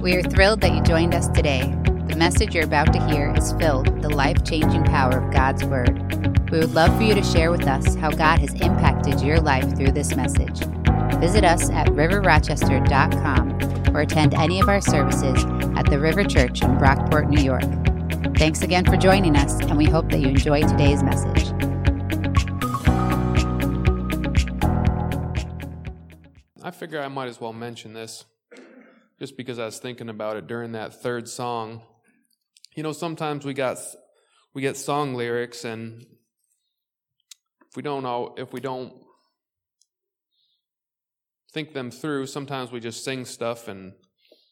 We are thrilled that you joined us today. The message you're about to hear is filled with the life-changing power of God's Word. We would love for you to share with us how God has impacted your life through this message. Visit us at riverrochester.com or attend any of our services at the River Church in Brockport, New York. Thanks again for joining us, and we hope that you enjoy today's message. I figure I might as well mention this just because I was thinking about it during that third song. You know, sometimes we get song lyrics, and if we don't think them through, sometimes we just sing stuff and it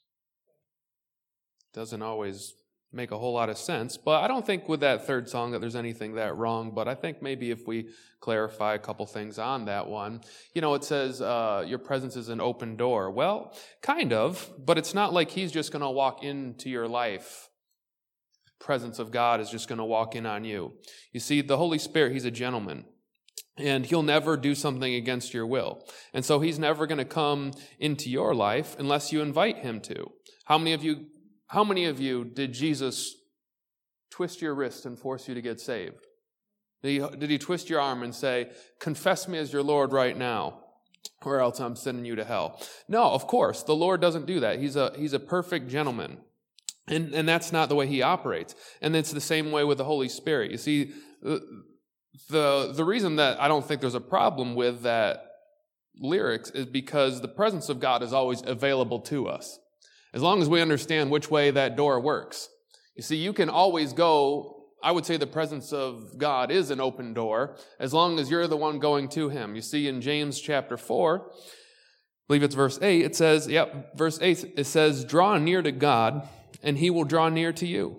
doesn't always make a whole lot of sense. But I don't think with that third song that there's anything that wrong, but I think maybe if we clarify a couple things on that one. You know, it says, your presence is an open door. Well, kind of, but it's not like he's just going to walk into your life. Presence of God is just going to walk in on you. You see, the Holy Spirit, he's a gentleman. And he'll never do something against your will. And so he's never going to come into your life unless you invite him to. How many of you did Jesus twist your wrist and force you to get saved? Did he twist your arm and say, confess me as your Lord right now, or else I'm sending you to hell? No, of course, the Lord doesn't do that. He's a perfect gentleman. And that's not the way he operates. And it's the same way with the Holy Spirit. You see, the reason that I don't think there's a problem with that lyrics is because the presence of God is always available to us. As long as we understand which way that door works. You see, you can always go. I would say the presence of God is an open door as long as you're the one going to him. You see, in James chapter 4, I believe it's verse 8, it says, verse 8, it says, draw near to God and he will draw near to you.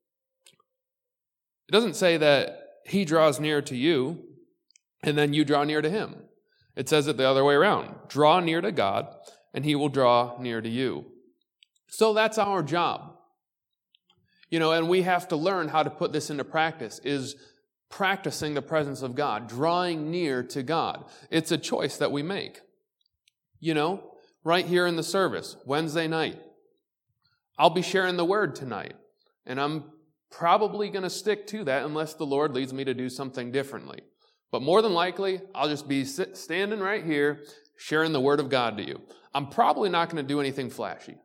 It doesn't say that he draws near to you and then you draw near to him. It says it the other way around. Draw near to God and he will draw near to you. So that's our job. You know, and we have to learn how to put this into practice, is practicing the presence of God, drawing near to God. It's a choice that we make. You know, right here in the service, Wednesday night, I'll be sharing the word tonight, and I'm probably going to stick to that unless the Lord leads me to do something differently. But more than likely, I'll just be standing right here, sharing the word of God to you. I'm probably not going to do anything flashy.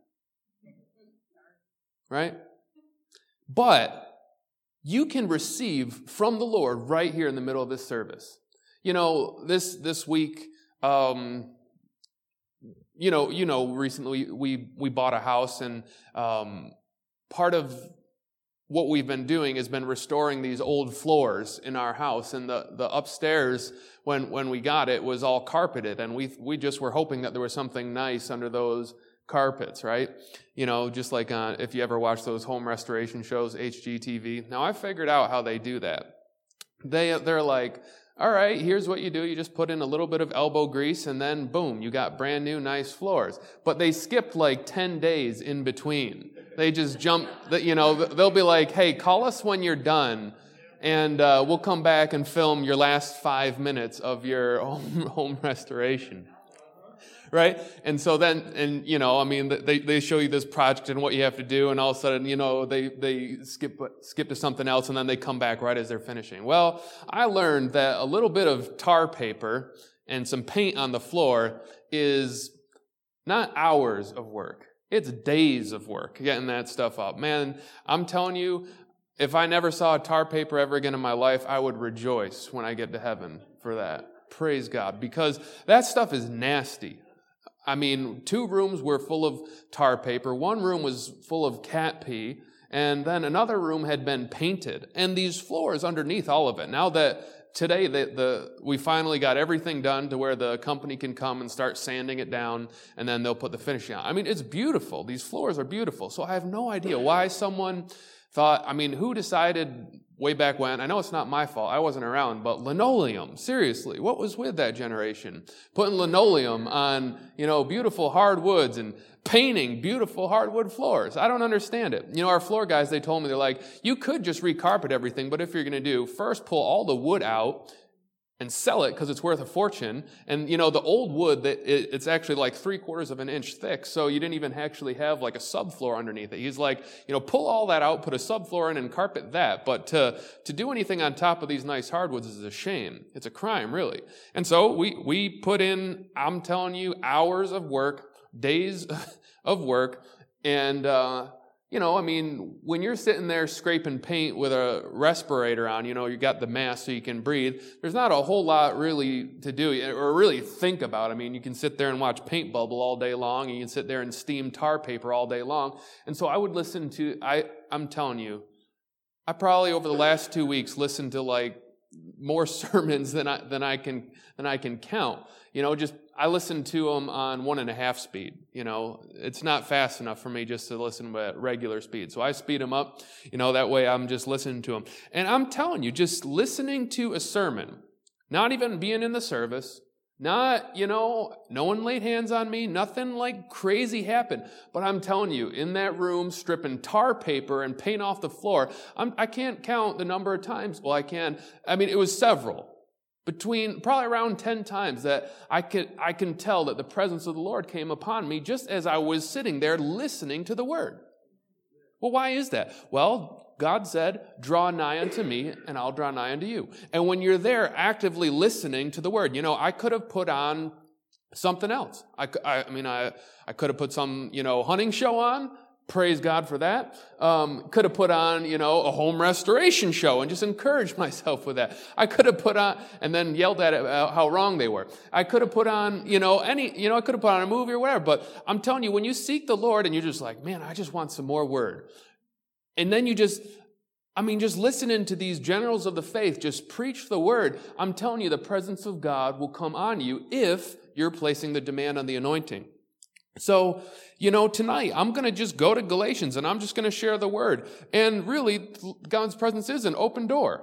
Right? But you can receive from the Lord right here in the middle of this service. You know, this week, recently we bought a house, and part of what we've been doing has been restoring these old floors in our house. And the upstairs, when we got it, was all carpeted, and we just were hoping that there was something nice under those carpets, right? You know, just like if you ever watch those home restoration shows, HGTV. Now, I figured out how they do that. They're like, all right, here's what you do. You just put in a little bit of elbow grease, and then boom, you got brand new, nice floors. But they skipped like 10 days in between. They just jump, they'll be like, hey, call us when you're done, and we'll come back and film your last 5 minutes of your home restoration. Right? And so then, they show you this project and what you have to do, and all of a sudden, they skip to something else, and then they come back right as they're finishing. Well, I learned that a little bit of tar paper and some paint on the floor is not hours of work. It's days of work getting that stuff up. Man, I'm telling you, if I never saw tar paper ever again in my life, I would rejoice when I get to heaven for that. Praise God, because that stuff is nasty. I mean, 2 rooms were full of tar paper. 1 room was full of cat pee. And then another room had been painted. And these floors underneath all of it. Now that today we finally got everything done to where the company can come and start sanding it down, and then they'll put the finishing on. I mean, it's beautiful. These floors are beautiful. So I have no idea why someone thought, who decided way back when, I know it's not my fault, I wasn't around, but linoleum, seriously, what was with that generation? Putting linoleum on, beautiful hardwoods and painting beautiful hardwood floors. I don't understand it. Our floor guys, they told me, they're like, you could just recarpet everything, but if you're going to do, first pull all the wood out and sell it because it's worth a fortune. And, the old wood, it's actually like 3/4 of an inch thick, so you didn't even actually have like a subfloor underneath it. He's like, pull all that out, put a subfloor in and carpet that. But to do anything on top of these nice hardwoods is a shame. It's a crime, really. And so we put in, I'm telling you, hours of work, days of work, and when you're sitting there scraping paint with a respirator on, you got the mask so you can breathe, there's not a whole lot really to do or really think about. You can sit there and watch paint bubble all day long, and you can sit there and steam tar paper all day long. And so I would listen to, I'm telling you, I probably over the last 2 weeks listened to like more sermons than I can count. I listen to them on 1.5 speed. It's not fast enough for me just to listen at regular speed. So I speed them up, that way I'm just listening to them. And I'm telling you, just listening to a sermon, not even being in the service, not, no one laid hands on me, nothing like crazy happened. But I'm telling you, in that room, stripping tar paper and paint off the floor, I can't count the number of times. Well, I can. It was several. Between probably around 10 times that I can tell that the presence of the Lord came upon me just as I was sitting there listening to the word. Well, why is that? Well, God said, draw nigh unto me and I'll draw nigh unto you. And when you're there actively listening to the word, I could have put on something else. I could have put some, hunting show on. Praise God for that. Could have put on, a home restoration show and just encouraged myself with that. I could have put on, and then yelled at it how wrong they were. I could have put on, I could have put on a movie or whatever. But I'm telling you, when you seek the Lord and you're just like, man, I just want some more word. And then you just listening to these generals of the faith just preach the word. I'm telling you, the presence of God will come on you if you're placing the demand on the anointing. So, tonight I'm going to just go to Galatians and I'm just going to share the word. And really, God's presence is an open door.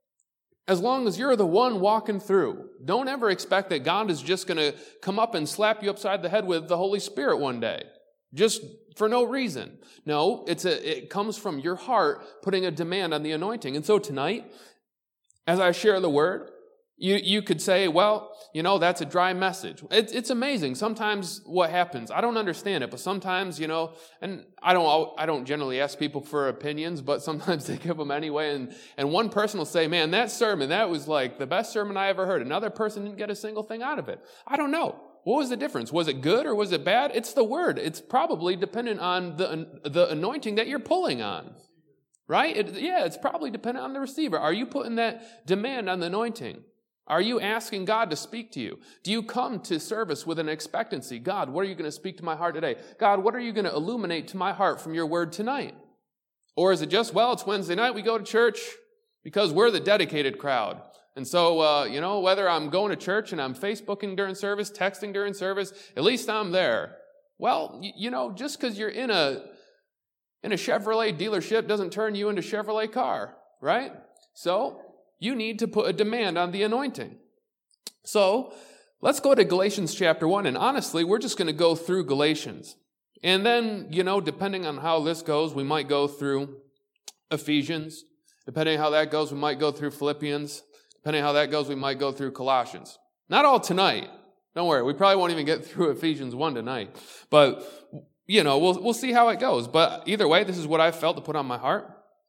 As long as you're the one walking through, don't ever expect that God is just going to come up and slap you upside the head with the Holy Spirit one day, just for no reason. No, it comes from your heart putting a demand on the anointing. And so tonight, as I share the word, you could say, well, that's a dry message. It's amazing. Sometimes what happens, I don't understand it, but sometimes, and I don't generally ask people for opinions, but sometimes they give them anyway. And one person will say, man, that sermon, that was like the best sermon I ever heard. Another person didn't get a single thing out of it. I don't know. What was the difference? Was it good or was it bad? It's the word. It's probably dependent on the anointing that you're pulling on. Right? It's probably dependent on the receiver. Are you putting that demand on the anointing? Are you asking God to speak to you? Do you come to service with an expectancy? God, what are you going to speak to my heart today? God, what are you going to illuminate to my heart from your word tonight? Or is it just, it's Wednesday night, we go to church because we're the dedicated crowd. And so, whether I'm going to church and I'm Facebooking during service, texting during service, at least I'm there. Well, just because you're in a Chevrolet dealership doesn't turn you into a Chevrolet car, right? So you need to put a demand on the anointing. So let's go to Galatians chapter 1. And honestly, we're just going to go through Galatians. And then, depending on how this goes, we might go through Ephesians. Depending on how that goes, we might go through Philippians. Depending on how that goes, we might go through Colossians. Not all tonight. Don't worry. We probably won't even get through Ephesians 1 tonight. But, we'll see how it goes. But either way, this is what I felt to put on my heart,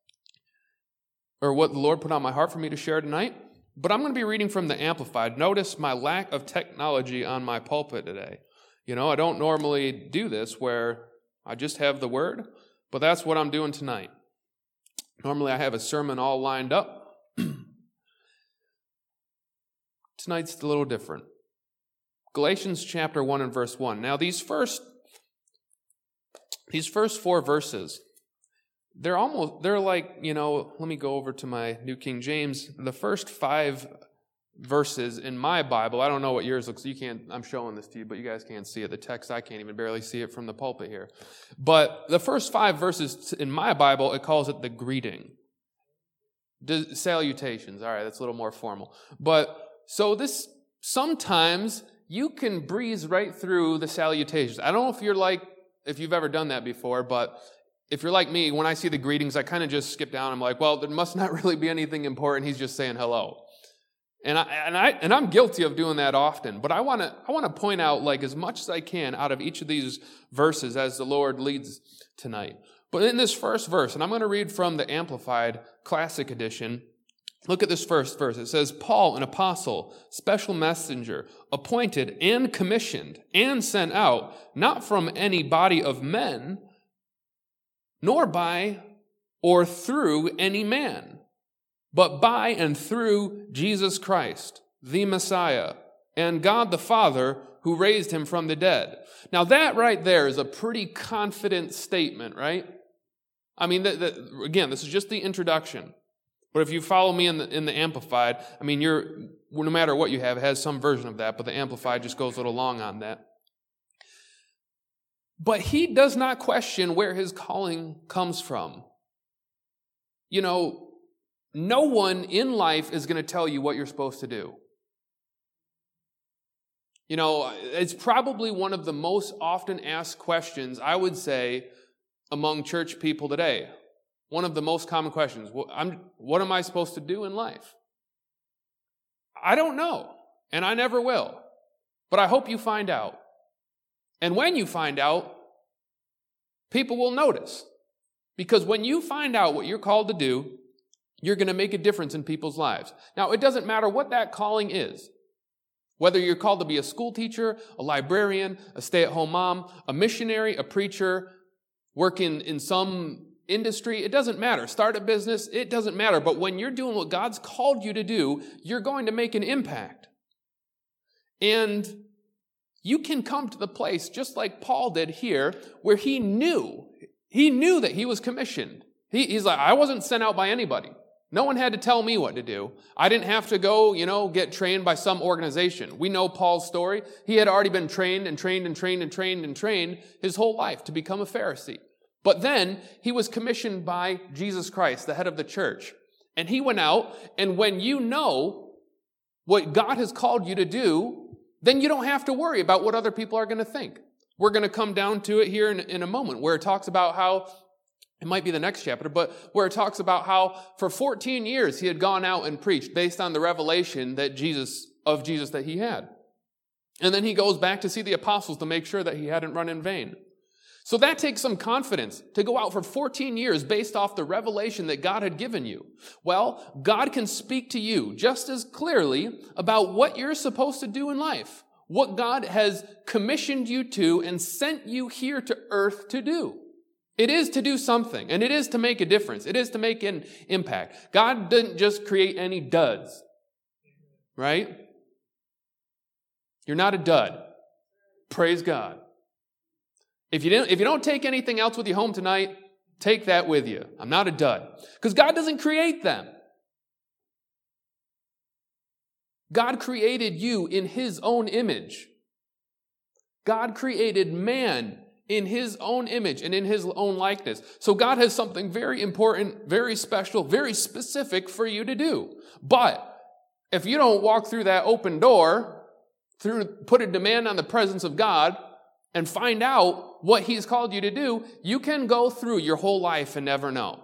or what the Lord put on my heart for me to share tonight. But I'm going to be reading from the Amplified. Notice my lack of technology on my pulpit today. I don't normally do this where I just have the word, but that's what I'm doing tonight. Normally I have a sermon all lined up. Tonight's a little different. Galatians chapter 1 and verse 1. Now these first 4 verses, they're like, let me go over to my New King James. The first 5 verses in my Bible, I don't know what yours looks, I'm showing this to you, but you guys can't see it. The text, I can't even barely see it from the pulpit here. But the first 5 verses in my Bible, it calls it the greeting. Salutations. All right, that's a little more formal. But so this, sometimes you can breeze right through the salutations. I don't know if you've ever done that before, but if you're like me, when I see the greetings, I kind of just skip down. I'm like, well, there must not really be anything important. He's just saying hello. And I'm guilty of doing that often, but I want to point out like as much as I can out of each of these verses as the Lord leads tonight. But in this first verse, and I'm going to read from the Amplified Classic Edition, look at this first verse. It says, Paul, an apostle, special messenger, appointed and commissioned and sent out, not from any body of men, nor by or through any man, but by and through Jesus Christ, the Messiah, and God the Father, who raised him from the dead. Now that right there is a pretty confident statement, right? I mean, again, this is just the introduction. But if you follow me in the Amplified, I mean, no matter what you have, it has some version of that, but the Amplified just goes a little long on that. But he does not question where his calling comes from. You know, no one in life is going to tell you what you're supposed to do. You know, it's probably one of the most often asked questions, I would say, among church people today. One of the most common questions. What am I supposed to do in life? I don't know, and I never will. But I hope you find out. And when you find out, people will notice. Because when you find out what you're called to do, you're going to make a difference in people's lives. Now, it doesn't matter what that calling is. Whether you're called to be a school teacher, a librarian, a stay-at-home mom, a missionary, a preacher, work in some industry, it doesn't matter. Start a business, it doesn't matter. But when you're doing what God's called you to do, you're going to make an impact. And you can come to the place, just like Paul did here, where he knew that he was commissioned. He's like, I wasn't sent out by anybody. No one had to tell me what to do. I didn't have to go, get trained by some organization. We know Paul's story. He had already been trained his whole life to become a Pharisee. But then he was commissioned by Jesus Christ, the head of the church. And he went out, and when you know what God has called you to do, then you don't have to worry about what other people are going to think. We're going to come down to it here in a moment, where it talks about how, it might be the next chapter, but where it talks about how for 14 years he had gone out and preached based on the revelation of Jesus that he had. And then he goes back to see the apostles to make sure that he hadn't run in vain. So that takes some confidence to go out for 14 years based off the revelation that God had given you. Well, God can speak to you just as clearly about what you're supposed to do in life, what God has commissioned you to and sent you here to earth to do. It is to do something, and it is to make a difference. It is to make an impact. God didn't just create any duds, right? You're not a dud. Praise God. If you don't take anything else with you home tonight, take that with you. I'm not a dud. Because God doesn't create them. God created you in His own image. God created man in His own image and in His own likeness. So God has something very important, very special, very specific for you to do. But if you don't walk through that open door, put a demand on the presence of God, and find out what He's called you to do, you can go through your whole life and never know.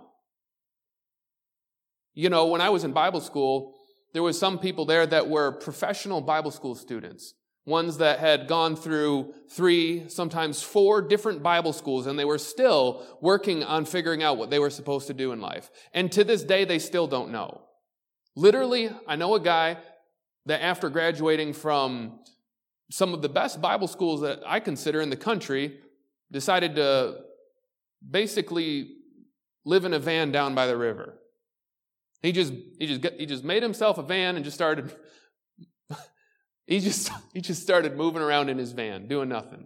When I was in Bible school, there was some people there that were professional Bible school students. Ones that had gone through 3, sometimes 4 different Bible schools, and they were still working on figuring out what they were supposed to do in life. And to this day, they still don't know. Literally, I know a guy that after graduating from some of the best Bible schools that I consider in the country, decided to basically live in a van down by the river. He just made himself a van and just started he just started moving around in his van, doing nothing.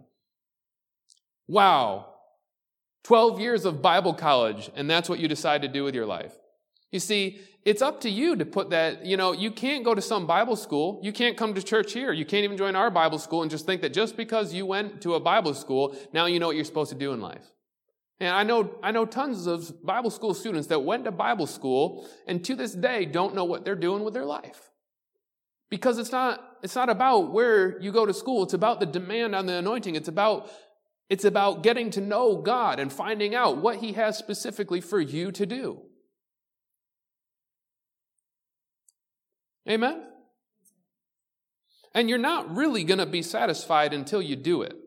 Wow. 12 years of Bible college, and that's what you decide to do with your life. You see, it's up to you to put that, you can't go to some Bible school. You can't come to church here. You can't even join our Bible school and just think that just because you went to a Bible school, now you know what you're supposed to do in life. And I know tons of Bible school students that went to Bible school and to this day don't know what they're doing with their life. Because it's not about where you go to school. It's about the demand on the anointing. It's about getting to know God and finding out what He has specifically for you to do. Amen? And you're not really going to be satisfied until you do it.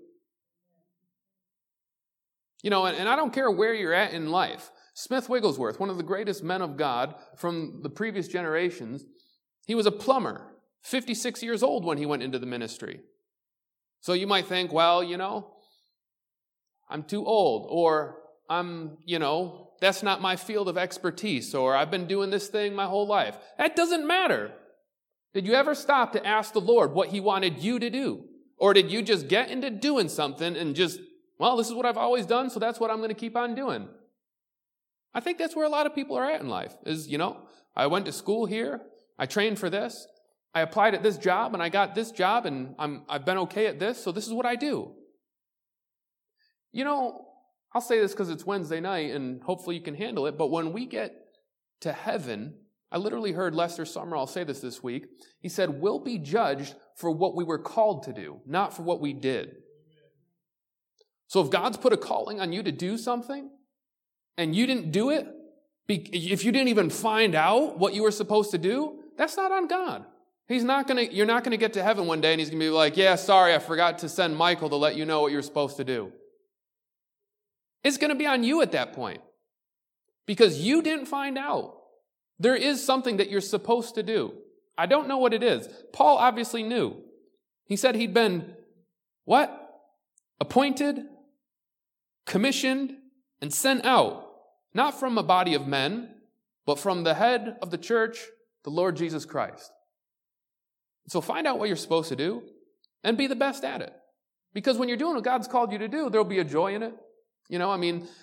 And I don't care where you're at in life. Smith Wigglesworth, one of the greatest men of God from the previous generations, he was a plumber, 56 years old when he went into the ministry. So you might think, well, I'm too old, or that's not my field of expertise, or I've been doing this thing my whole life. That doesn't matter. Did you ever stop to ask the Lord what He wanted you to do? Or did you just get into doing something and just, well, this is what I've always done, so that's what I'm going to keep on doing? I think that's where a lot of people are at in life, is, I went to school here, I trained for this, I applied at this job, and I got this job, and I've been okay at this, so this is what I do. I'll say this because it's Wednesday night, and hopefully you can handle it, but when we get to heaven, I literally heard Lester Sumrall say this week. He said, we'll be judged for what we were called to do, not for what we did. So if God's put a calling on you to do something, and you didn't do it, if you didn't even find out what you were supposed to do, that's not on God. You're not going to get to heaven one day and He's going to be like, yeah, sorry, I forgot to send Michael to let you know what you're supposed to do. It's going to be on you at that point because you didn't find out. There is something that you're supposed to do. I don't know what it is. Paul obviously knew. He said he'd been, what? Appointed, commissioned, and sent out, not from a body of men, but from the head of the church, the Lord Jesus Christ. So find out what you're supposed to do and be the best at it. Because when you're doing what God's called you to do, there'll be a joy in it. I'm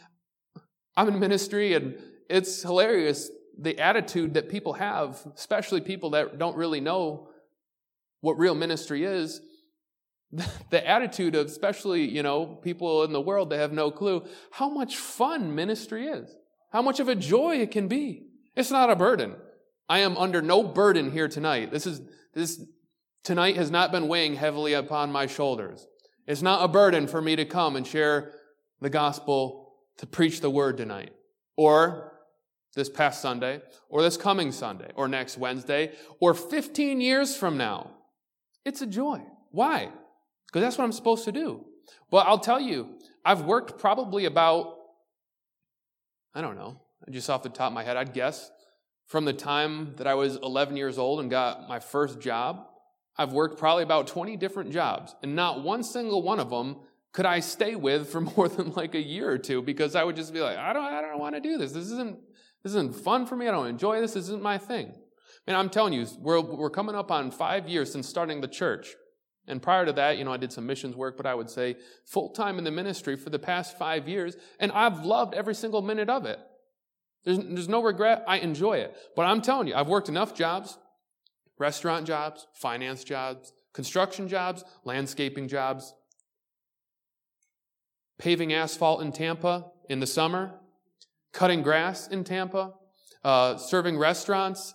in ministry, and it's hilarious the attitude that people have, especially people that don't really know what real ministry is. The attitude of especially, people in the world that have no clue how much fun ministry is, how much of a joy it can be. It's not a burden. I am under no burden here tonight. Tonight has not been weighing heavily upon my shoulders. It's not a burden for me to come and share the gospel, to preach the word tonight, or this past Sunday, or this coming Sunday, or next Wednesday, or 15 years from now. It's a joy. Why? Because that's what I'm supposed to do. But I'll tell you, I've worked probably about, I don't know, just off the top of my head, I'd guess, from the time that I was 11 years old and got my first job, I've worked probably about 20 different jobs, and not one single one of them could I stay with for more than like a year or two, because I would just be like, I don't want to do this. This isn't fun for me. I don't enjoy this. This isn't my thing. And I'm telling you, we're coming up on 5 years since starting the church. And prior to that, I did some missions work, but I would say full-time in the ministry for the past 5 years, and I've loved every single minute of it. There's no regret. I enjoy it. But I'm telling you, I've worked enough jobs, restaurant jobs, finance jobs, construction jobs, landscaping jobs, paving asphalt in Tampa in the summer, cutting grass in Tampa, serving restaurants,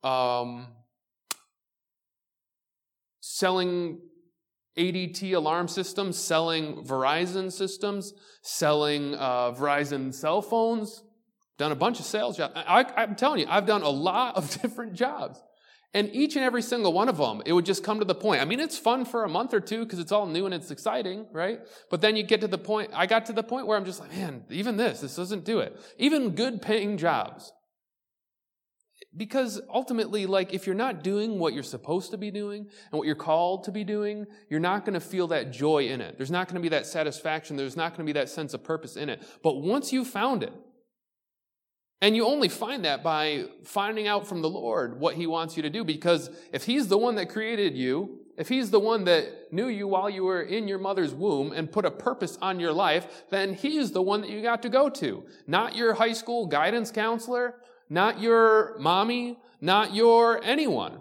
selling ADT alarm systems, selling Verizon systems, selling Verizon cell phones, done a bunch of sales jobs. I'm telling you, I've done a lot of different jobs. And each and every single one of them, it would just come to the point. It's fun for a month or two because it's all new and it's exciting, right? But then you get to the point, I got to the point where I'm just like, man, even this doesn't do it. Even good paying jobs. Because ultimately, if you're not doing what you're supposed to be doing and what you're called to be doing, you're not going to feel that joy in it. There's not going to be that satisfaction. There's not going to be that sense of purpose in it. But once you found it, and you only find that by finding out from the Lord what He wants you to do, because if He's the one that created you, if He's the one that knew you while you were in your mother's womb and put a purpose on your life, then He's the one that you got to go to. Not your high school guidance counselor, not your mommy, not your anyone.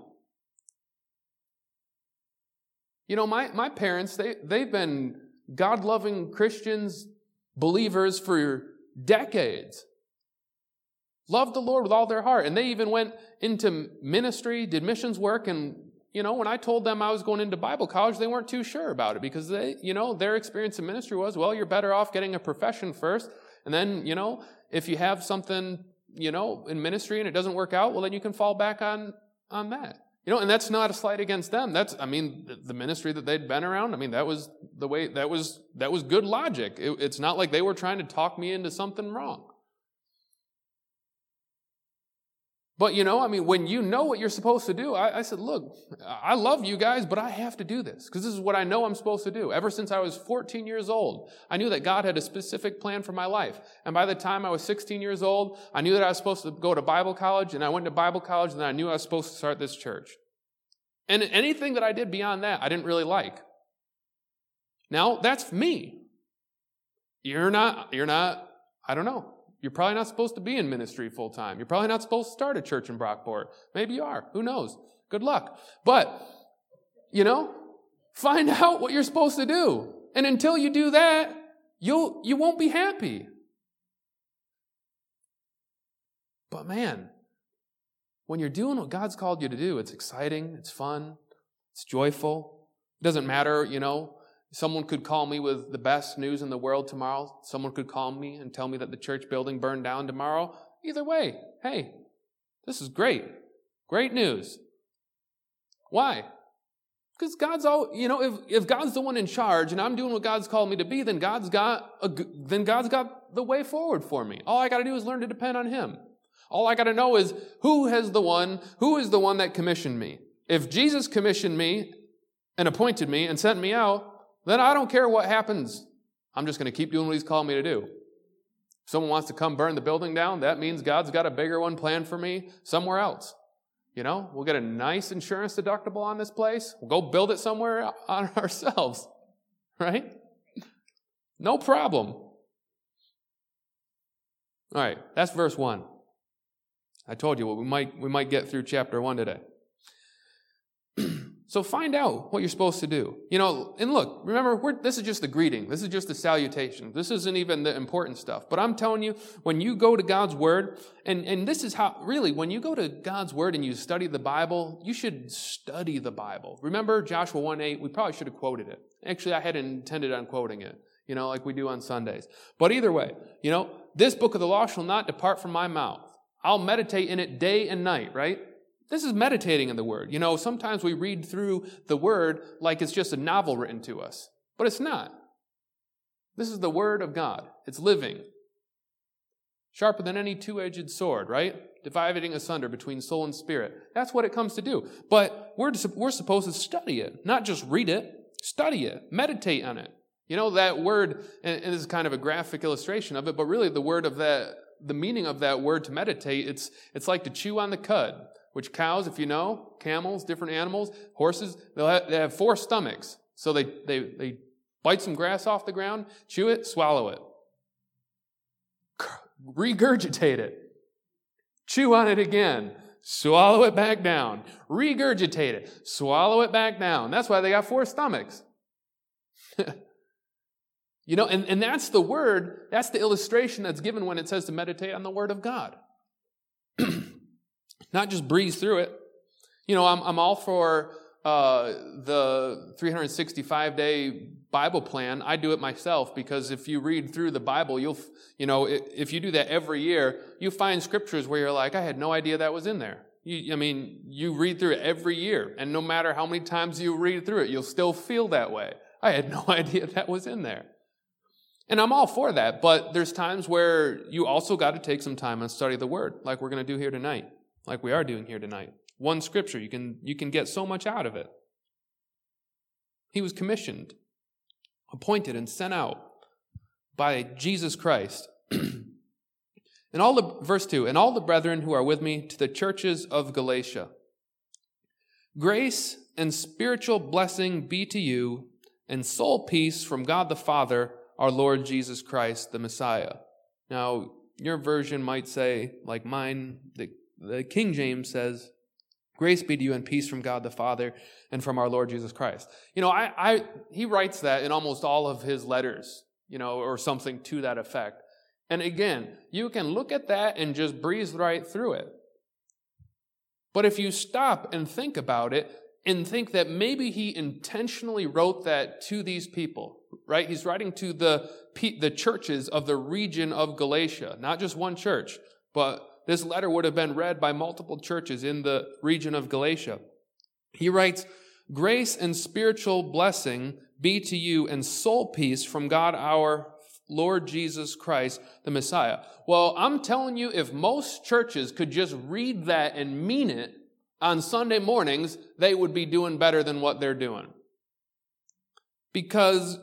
My parents, they've been God-loving Christians, believers for decades. Loved the Lord with all their heart. And they even went into ministry, did missions work. And, when I told them I was going into Bible college, they weren't too sure about it because their experience in ministry was, well, you're better off getting a profession first. And then, if you have something, in ministry and it doesn't work out, well, then you can fall back on that. And that's not a slight against them. The ministry that they'd been around, that was the way, that was good logic. It's not like they were trying to talk me into something wrong. But, when you know what you're supposed to do, I said, look, I love you guys, but I have to do this because this is what I know I'm supposed to do. Ever since I was 14 years old, I knew that God had a specific plan for my life. And by the time I was 16 years old, I knew that I was supposed to go to Bible college, and I went to Bible college, and then I knew I was supposed to start this church. And anything that I did beyond that, I didn't really like. Now, that's me. You're not, I don't know. You're probably not supposed to be in ministry full time. You're probably not supposed to start a church in Brockport. Maybe you are. Who knows? Good luck. But, find out what you're supposed to do. And until you do that, you won't be happy. But man, when you're doing what God's called you to do, it's exciting, it's fun, it's joyful. It doesn't matter, someone could call me with the best news in the world tomorrow. Someone could call me and tell me that the church building burned down tomorrow. Either way, hey, this is great. Great news. Why? Because God's all, if God's the one in charge and I'm doing what God's called me to be, then God's got the way forward for me. All I got to do is learn to depend on Him. All I got to know is who is the one that commissioned me. If Jesus commissioned me and appointed me and sent me out, then I don't care what happens. I'm just going to keep doing what He's called me to do. If someone wants to come burn the building down, that means God's got a bigger one planned for me somewhere else. We'll get a nice insurance deductible on this place. We'll go build it somewhere on ourselves. Right? No problem. All right, that's verse 1. I told you we might get through chapter 1 today. So find out what you're supposed to do. And look, remember, this is just the greeting. This is just the salutation. This isn't even the important stuff. But I'm telling you, when you go to God's Word, and this is how, really, when you go to God's Word and you study the Bible, you should study the Bible. Remember Joshua 1:8? We probably should have quoted it. Actually, I hadn't intended on quoting it, like we do on Sundays. But either way, this book of the law shall not depart from my mouth. I'll meditate in it day and night, right? This is meditating in the Word. Sometimes we read through the Word like it's just a novel written to us. But it's not. This is the Word of God. It's living. Sharper than any two-edged sword, right? Dividing asunder between soul and spirit. That's what it comes to do. But we're supposed to study it. Not just read it. Study it. Meditate on it. That word, and this is kind of a graphic illustration of it, but really the meaning of that word to meditate, it's like to chew on the cud. Which cows, if you know, camels, different animals, horses, they have 4 stomachs. So they bite some grass off the ground, chew it, swallow it. Regurgitate it. Chew on it again. Swallow it back down. Regurgitate it. Swallow it back down. That's why they got 4 stomachs. And that's the word, that's the illustration that's given when it says to meditate on the Word of God. Not just breeze through it. I'm all for the 365-day Bible plan. I do it myself because if you read through the Bible, if you do that every year, you find scriptures where you're like, I had no idea that was in there. You read through it every year, and no matter how many times you read through it, you'll still feel that way. I had no idea that was in there. And I'm all for that, but there's times where you also got to take some time and study the Word, like we're going to do here tonight. Like we are doing here tonight. One scripture, you can get so much out of it. He was commissioned, appointed, and sent out by Jesus Christ. Verse 2, and all the brethren who are with me to the churches of Galatia. Grace and spiritual blessing be to you, and soul peace from God the Father, our Lord Jesus Christ, the Messiah. Now, your version might say, like mine, the King James says, grace be to you and peace from God the Father and from our Lord Jesus Christ. He writes that in almost all of his letters, or something to that effect. And again, you can look at that and just breeze right through it. But if you stop and think about it and think that maybe he intentionally wrote that to these people, right? He's writing to the churches of the region of Galatia, not just one church, but this letter would have been read by multiple churches in the region of Galatia. He writes, "Grace and spiritual blessing be to you and soul peace from God our Lord Jesus Christ, the Messiah." Well, I'm telling you, if most churches could just read that and mean it on Sunday mornings, they would be doing better than what they're doing. Because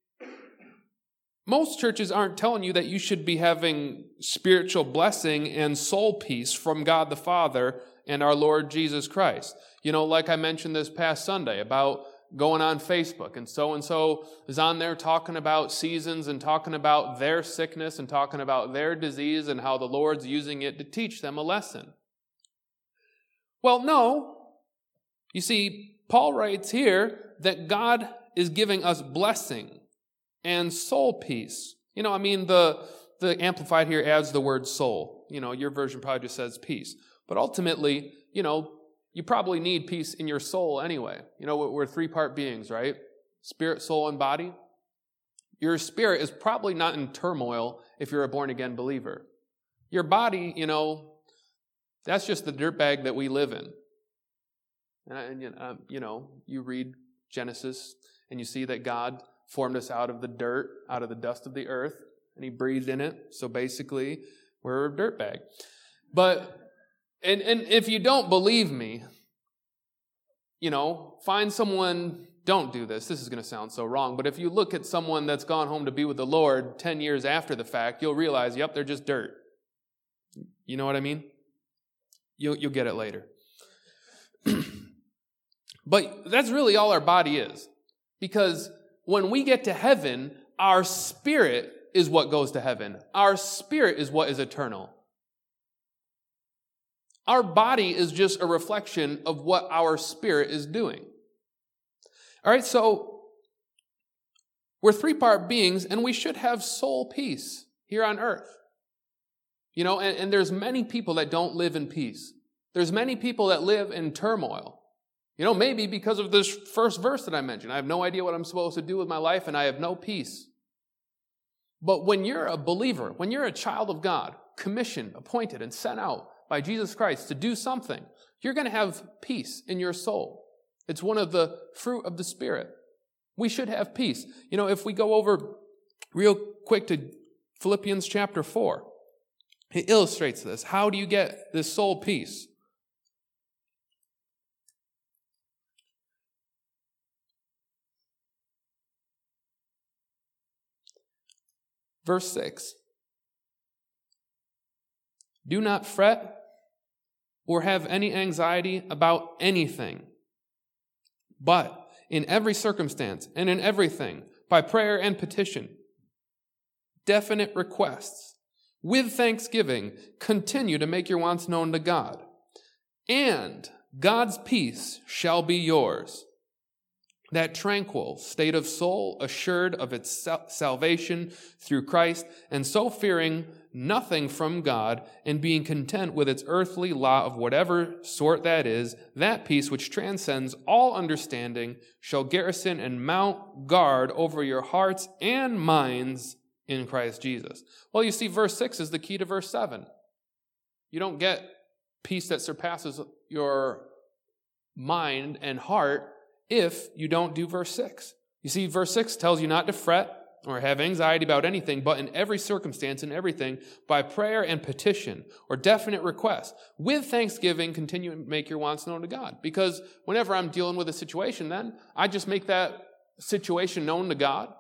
most churches aren't telling you that you should be having spiritual blessing and soul peace from God the Father and our Lord Jesus Christ. Like I mentioned this past Sunday about going on Facebook, and so is on there talking about seasons and talking about their sickness and talking about their disease and how the Lord's using it to teach them a lesson. Well, no. You see, Paul writes here that God is giving us blessing and soul peace. The Amplified here adds the word soul. Your version probably just says peace. But ultimately, you probably need peace in your soul anyway. We're three-part beings, right? Spirit, soul, and body. Your spirit is probably not in turmoil if you're a born-again believer. Your body, that's just the dirtbag that we live in. And you read Genesis, and you see that God formed us out of the dirt, out of the dust of the earth, and He breathed in it. So basically, we're a dirtbag. But And if you don't believe me, find someone, don't do this. This is going to sound so wrong. But if you look at someone that's gone home to be with the Lord 10 years after the fact, you'll realize, yep, they're just dirt. You know what I mean? You'll get it later. But that's really all our body is. Because when we get to heaven, our spirit is what goes to heaven. Our spirit is what is eternal. Our body is just a reflection of what our spirit is doing. All right, so we're three-part beings, and we should have soul peace here on earth. And there's many people that don't live in peace. There's many people that live in turmoil. Maybe because of this first verse that I mentioned. I have no idea what I'm supposed to do with my life, and I have no peace. But when you're a believer, when you're a child of God, commissioned, appointed, and sent out by Jesus Christ to do something, you're going to have peace in your soul. It's one of the fruit of the Spirit. We should have peace. If we go over real quick to Philippians chapter 4, it illustrates this. How do you get this soul peace? Verse 6. "Do not fret or have any anxiety about anything, but in every circumstance and in everything, by prayer and petition, definite requests, with thanksgiving, continue to make your wants known to God. And God's peace shall be yours, that tranquil state of soul assured of its salvation through Christ, and so fearing nothing from God, and being content with its earthly lot of whatever sort that is, that peace which transcends all understanding shall garrison and mount guard over your hearts and minds in Christ Jesus." Well, you see, verse 6 is the key to verse 7. You don't get peace that surpasses your mind and heart if you don't do verse 6. You see, verse 6 tells you not to fret or have anxiety about anything, but in every circumstance and everything, by prayer and petition, or definite request, with thanksgiving, continue to make your wants known to God. Because whenever I'm dealing with a situation, then I just make that situation known to God.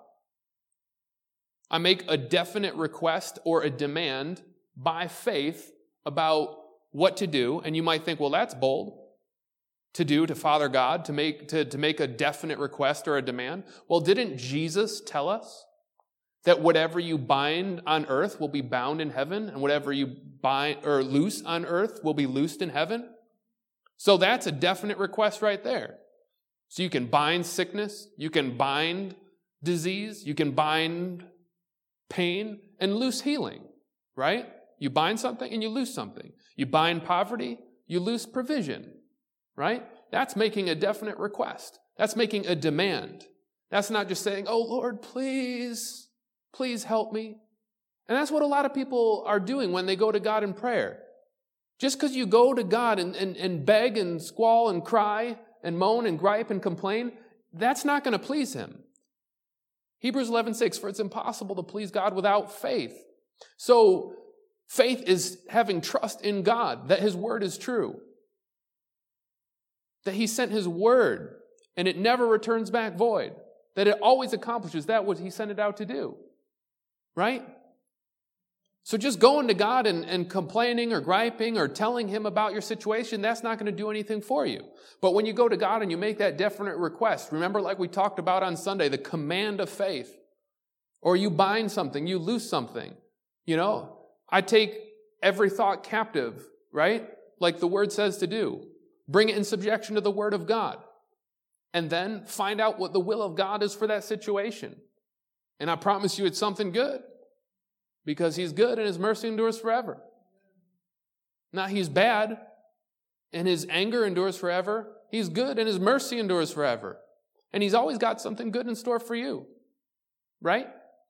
I make a definite request or a demand by faith about what to do. And you might think, well, that's bold to do to Father God, to make a definite request or a demand. Well, didn't Jesus tell us that whatever you bind on earth will be bound in heaven, and whatever you bind or loose on earth will be loosed in heaven? So that's a definite request right there. So you can bind sickness, you can bind disease, you can bind pain and loose healing, right? You bind something and you loose something. You bind poverty, you loose provision, right? That's making a definite request. That's making a demand. That's not just saying, "Oh, Lord, please help me." And that's what a lot of people are doing when they go to God in prayer. Just because you go to God and beg and squall and cry and moan and gripe and complain, that's not going to please him. Hebrews 11:6, for it's impossible to please God without faith. So faith is having trust in God, that his word is true. That he sent his word, and it never returns back void. That it always accomplishes that what he sent it out to do. Right? So just going to God and complaining or griping or telling him about your situation, that's not going to do anything for you. But when you go to God and you make that definite request, remember like we talked about on Sunday, the command of faith. Or you bind something, you loose something. You know, I take every thought captive, right? Like the word says to do. Bring it in subjection to the word of God. And then find out what the will of God is for that situation. And I promise you it's something good. Because he's good and his mercy endures forever. Not he's bad and his anger endures forever. He's good and his mercy endures forever. And he's always got something good in store for you. Right?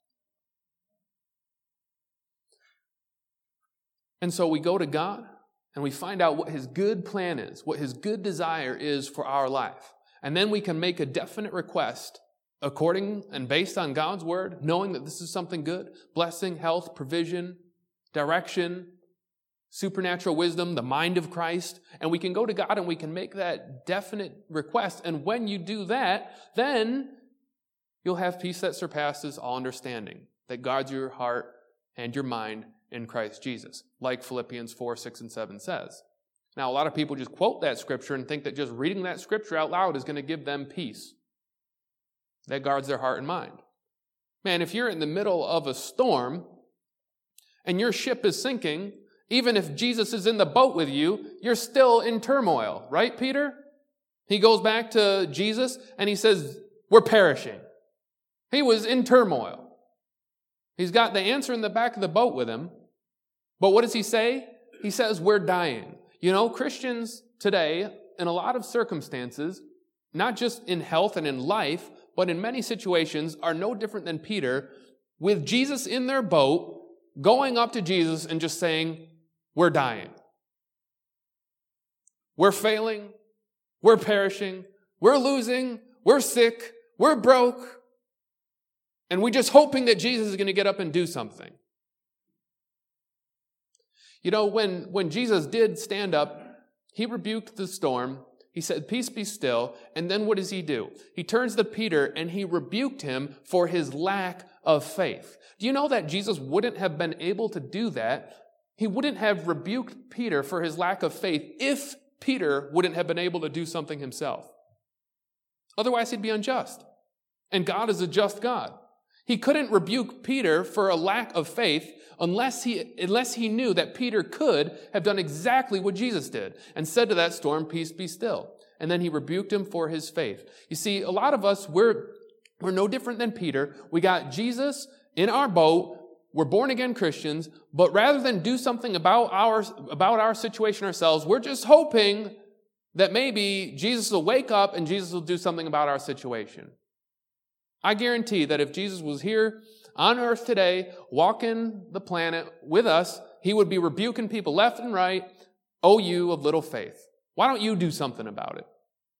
And so we go to God and we find out what his good plan is, what his good desire is for our life. And then we can make a definite request according and based on God's word, knowing that this is something good, blessing, health, provision, direction, supernatural wisdom, the mind of Christ. And we can go to God and we can make that definite request. And when you do that, then you'll have peace that surpasses all understanding, that guards your heart and your mind in Christ Jesus, like Philippians 4, 6, and 7 says. Now, a lot of people just quote that scripture and think that just reading that scripture out loud is going to give them peace that guards their heart and mind. Man, if you're in the middle of a storm and your ship is sinking, even if Jesus is in the boat with you, you're still in turmoil, right, Peter? He goes back to Jesus and he says, we're perishing. He was in turmoil. He's got the answer in the back of the boat with him. But what does he say? He says, we're dying. You know, Christians today, in a lot of circumstances, not just in health and in life, but in many situations are no different than Peter, with Jesus in their boat, going up to Jesus and just saying, we're dying. We're failing. We're perishing. We're losing. We're sick. We're broke. And we're just hoping that Jesus is going to get up and do something. You know, when Jesus did stand up, he rebuked the storm. He said, peace be still. And then what does he do? He turns to Peter and he rebuked him for his lack of faith. Do you know that Jesus wouldn't have been able to do that? He wouldn't have rebuked Peter for his lack of faith if Peter wouldn't have been able to do something himself. Otherwise, he'd be unjust. And God is a just God. He couldn't rebuke Peter for a lack of faith unless he knew that Peter could have done exactly what Jesus did and said to that storm, peace be still. And then he rebuked him for his faith. You see, a lot of us, we're no different than Peter. We got Jesus in our boat. We're born-again Christians. But rather than do something about our situation ourselves, we're just hoping that maybe Jesus will wake up and Jesus will do something about our situation. I guarantee that if Jesus was here on earth today, walking the planet with us, he would be rebuking people left and right, oh, you of little faith. Why don't you do something about it?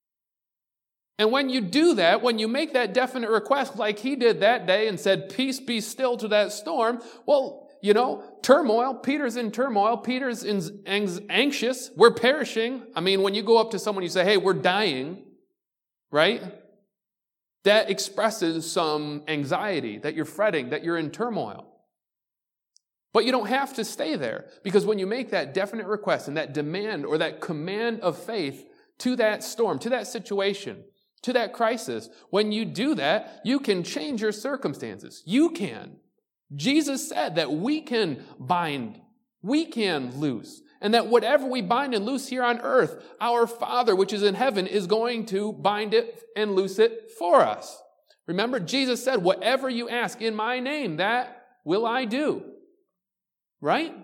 And when you do that, when you make that definite request like he did that day and said, peace be still to that storm, well, you know, turmoil, Peter's in turmoil, Peter's anxious, we're perishing. I mean, when you go up to someone, you say, hey, we're dying, right? That expresses some anxiety, that you're fretting, that you're in turmoil. But you don't have to stay there, because when you make that definite request and that demand or that command of faith to that storm, to that situation, to that crisis, when you do that, you can change your circumstances. You can. Jesus said that we can bind, we can loose, and that whatever we bind and loose here on earth, our Father, which is in heaven, is going to bind it and loose it for us. Remember, Jesus said, whatever you ask in my name, that will I do. Right?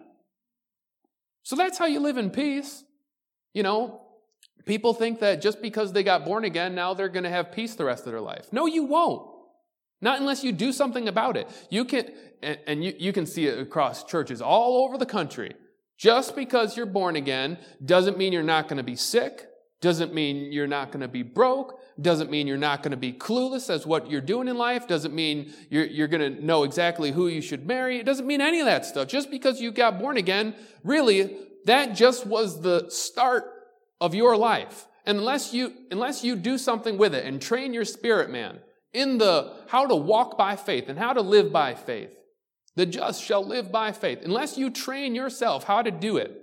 So that's how you live in peace. You know, people think that just because they got born again, now they're going to have peace the rest of their life. No, you won't. Not unless you do something about it. You can see it across churches all over the country. Just because you're born again doesn't mean you're not going to be sick. Doesn't mean you're not going to be broke. Doesn't mean you're not going to be clueless as what you're doing in life. Doesn't mean you're going to know exactly who you should marry. It doesn't mean any of that stuff. Just because you got born again, really, that just was the start of your life. Unless you do something with it and train your spirit man in the how to walk by faith and how to live by faith. The just shall live by faith. Unless you train yourself how to do it,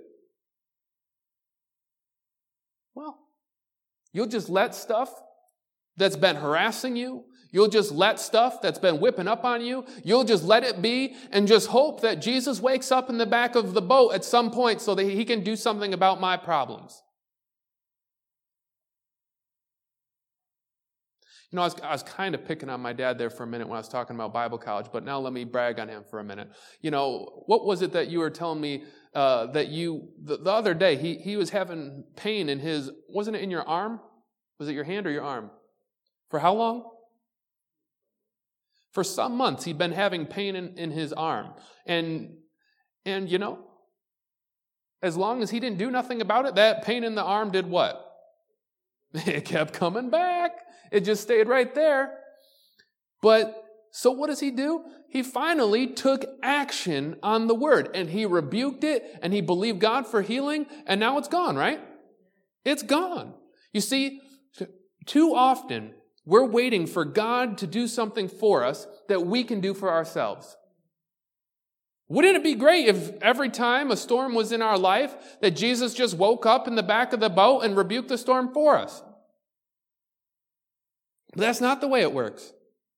well, you'll just let stuff that's been harassing you, you'll just let stuff that's been whipping up on you, you'll just let it be and just hope that Jesus wakes up in the back of the boat at some point so that he can do something about my problems. You know, I was kind of picking on my dad there for a minute when I was talking about Bible college, but now let me brag on him for a minute. You know, what was it that you were telling me that the other day, he was having pain in his, wasn't it in your arm? Was it your hand or your arm? For how long? For some months, he'd been having pain in his arm. And you know, as long as he didn't do nothing about it, that pain in the arm did what? It kept coming back. It just stayed right there. But, so what does he do? He finally took action on the word, and he rebuked it, and he believed God for healing, and now it's gone, right? It's gone. You see, too often, we're waiting for God to do something for us that we can do for ourselves. Wouldn't it be great if every time a storm was in our life that Jesus just woke up in the back of the boat and rebuked the storm for us? But that's not the way it works.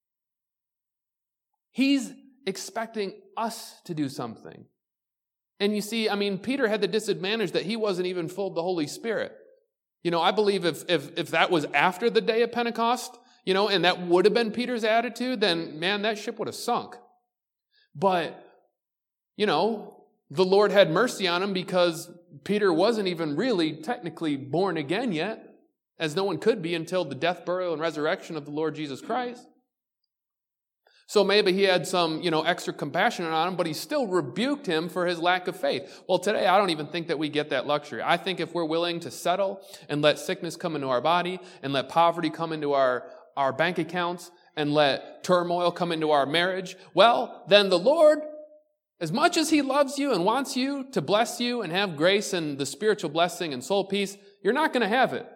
He's expecting us to do something. And you see, I mean, Peter had the disadvantage that he wasn't even full of the Holy Spirit. You know, I believe if that was after the day of Pentecost, you know, and that would have been Peter's attitude, then, man, that ship would have sunk. But, you know, the Lord had mercy on him because Peter wasn't even really technically born again yet, as no one could be until the death, burial, and resurrection of the Lord Jesus Christ. So maybe he had some, you know, extra compassion on him, but he still rebuked him for his lack of faith. Well, today, I don't even think that we get that luxury. I think if we're willing to settle and let sickness come into our body and let poverty come into our bank accounts and let turmoil come into our marriage, well, then the Lord, as much as he loves you and wants you to bless you and have grace and the spiritual blessing and soul peace, you're not going to have it.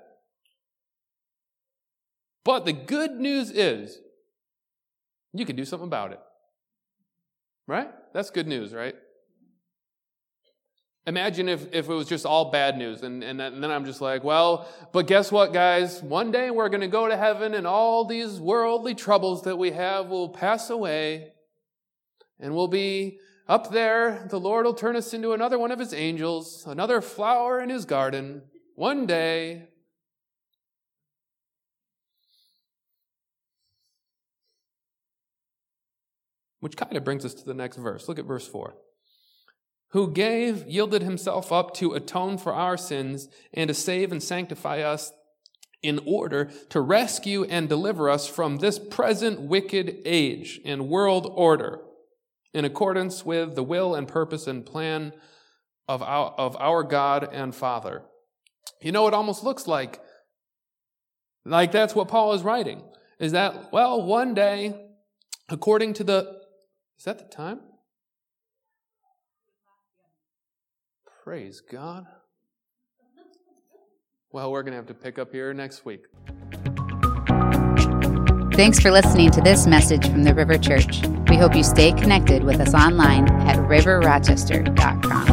But the good news is, you can do something about it. Right? That's good news, right? Imagine if it was just all bad news, and then I'm just like, well, but guess what, guys? One day we're going to go to heaven, and all these worldly troubles that we have will pass away, and we'll be up there. The Lord will turn us into another one of his angels, another flower in his garden, one day. Which kind of brings us to the next verse. Look at verse 4. Who yielded himself up to atone for our sins and to save and sanctify us in order to rescue and deliver us from this present wicked age and world order in accordance with the will and purpose and plan of our God and Father. You know, it almost looks like that's what Paul is writing. Is that, well, one day, according to is that the time? Praise God. Well, we're going to have to pick up here next week. Thanks for listening to this message from the River Church. We hope you stay connected with us online at riverrochester.com.